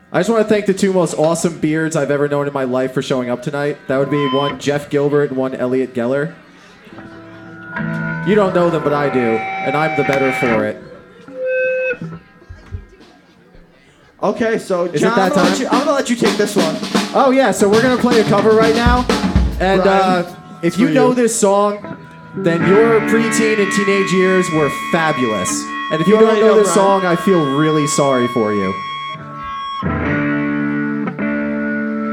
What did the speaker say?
I just want to thank the two most awesome beards I've ever known in my life for showing up tonight. That would be one Jeff Gilbert and one Elliot Geller. You don't know them, but I do, and I'm the better for it. Okay, so Is John, it that time? I'm gonna let you take this one. Oh yeah, so we're gonna play a cover right now, and if you know this song, then your preteen and teenage years were fabulous. And if you don't know this song, I feel really sorry for you.